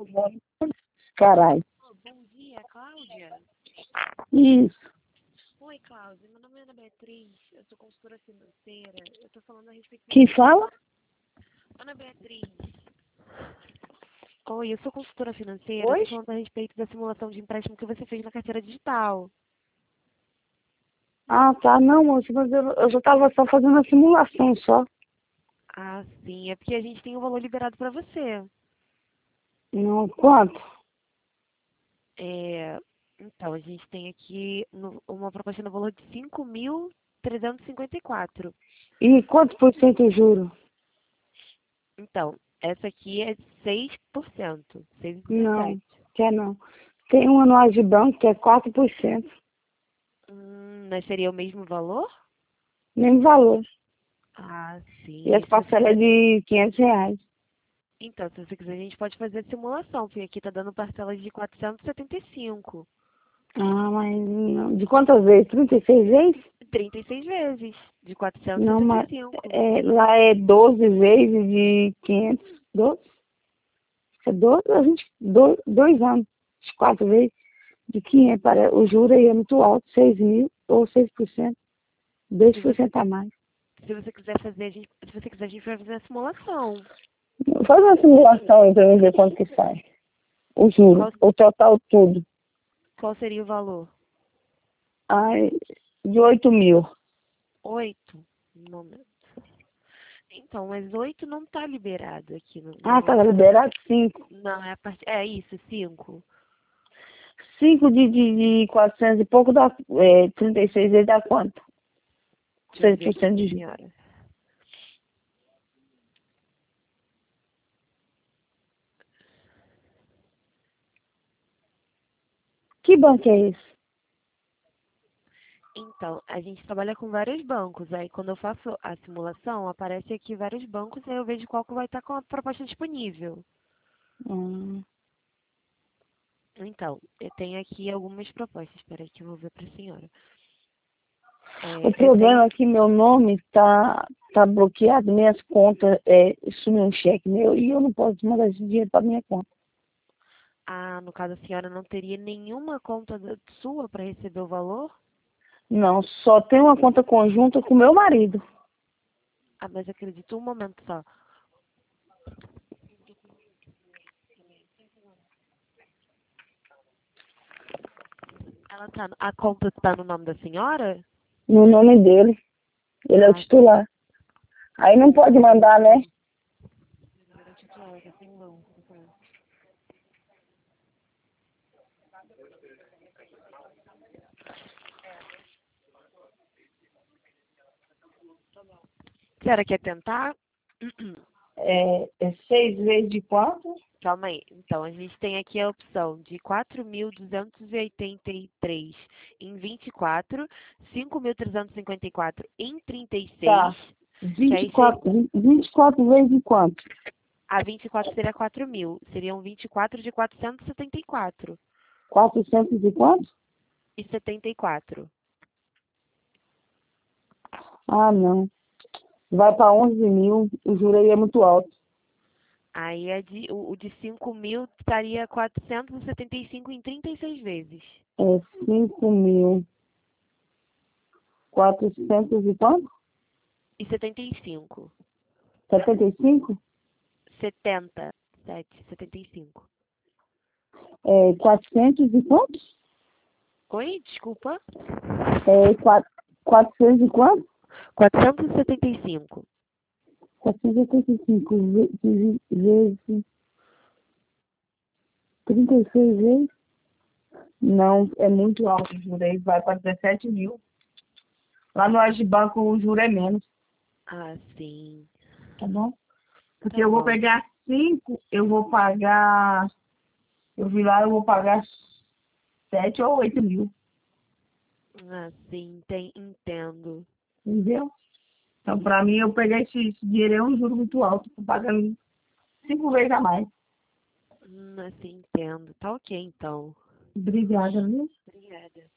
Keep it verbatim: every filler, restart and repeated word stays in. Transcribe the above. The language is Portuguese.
Caralho. Oh, bom dia, Cláudia. Isso. Oi, Cláudia. Meu nome é Ana Beatriz. Eu sou consultora financeira. Eu tô falando a respeito... Quem fala? Ana Beatriz. Oi, eu sou consultora financeira. Oi? Eu tô falando a respeito da simulação de empréstimo que você fez na carteira digital. Ah, tá. Não, moço, mas eu, eu já tava só fazendo a simulação só. Ah, sim. É porque a gente tem um valor liberado pra você. Não, quanto? É... Então, a gente tem aqui no- uma proposta no valor de cinco mil trezentos e cinquenta e quatro. E quanto por cento eu juro? Então, essa aqui é seis por cento. Não, seis vírgula dezessete. quer não. Tem um anual de banco que é quatro por cento. Hum, mas seria o mesmo valor? Mesmo valor. Ah, E sim. as Se você parcelas é quiser... de quinhentos reais. Então, se você quiser, a gente pode fazer a simulação, porque aqui tá dando parcelas de quatrocentos e setenta e cinco. Ah, mas não. De quantas vezes? trinta e seis vezes? trinta e seis vezes, de quatrocentos e Não, setenta e mas cinco. é, lá é doze vezes de quinhentos. doze? É doze, a gente, dois, dois anos. Quatro vezes. De quinhentos, para, o juro aí é muito alto, seis mil ou seis por cento. dois Se por você, cento a mais. se você quiser fazer, a gente, se você quiser, a gente vai fazer a simulação. Faz uma simulação aí pra mim ver quanto que sai. O juro, Qual, o total tudo. qual seria o valor? Ai, de oito mil. Oito? Um momento. Então, mas oito não tá liberado aqui. No, Ah, no- tá liberado cinco. não, é a parte. É isso, cinco. cinco de, de, de quatrocentos e pouco dá é, trinta e seis vezes dá quanto? Deixa eu seis ver por aqui cento pra de juros. senhora. Que banco é esse? Então, a gente trabalha com vários bancos. Aí, quando eu faço a simulação, aparece aqui vários bancos e aí eu vejo qual que vai estar com a proposta disponível. Hum. Então, eu tenho aqui algumas propostas. Espera aí que eu vou ver para a senhora. O É, eu problema tenho... é que meu nome tá, tá bloqueado, minhas contas, é, sumiu um cheque meu e eu não posso mandar esse dinheiro para minha conta. Ah, no caso, a senhora não teria nenhuma conta da- sua para receber o valor? Não, só tem uma conta conjunta com meu marido. Ah, mas acredito um momento só. Ela tá, a conta está no nome da senhora? No nome dele. Ele é o Ah, titular. Aí não pode mandar, né? ele é o titular, tá sem mão. A senhora quer tentar? É, é seis vezes de quanto? Calma aí. Então, a gente tem aqui a opção de quatro mil duzentos e oitenta e três em vinte e quatro, cinco mil trezentos e cinquenta e quatro em trinta e seis, Tá. que vinte e aí seria, quatro, vinte e quatro vezes de quanto? a vinte e quatro seria quatro mil. Seriam vinte e quatro de quatrocentos e setenta e quatro quatrocentos e quanto? e setenta e quatro. Ah, não. Vai para onze mil. O juro aí é muito alto. Aí a de, o, o de cinco mil estaria quatrocentos e setenta e cinco em trinta e seis vezes. É cinco mil. quatrocentos e quanto? E setenta e cinco. setenta e cinco? setenta. sete, setenta e cinco. É, quatrocentos e quanto? Oi, desculpa. É, quatro, quatrocentos e quanto? quatrocentos e setenta e cinco. quatrocentos e oitenta e cinco ve- ve- vezes trinta e seis vezes? Não, é muito alto o juro aí, vai para dezessete mil. Lá no Agibanco o juro é menos, Ah, sim. tá bom? Porque Tá eu vou bom. pegar cinco, eu vou pagar, eu vi lá, eu vou pagar sete ou oito mil, Ah, sim, tem, entendo. entendeu? Então, para mim, eu pegar esse, esse dinheiro é um juro muito alto, tô pagando cinco vezes a mais. Hum, assim, entendo. Tá ok, então. Obrigada, viu? Obrigada.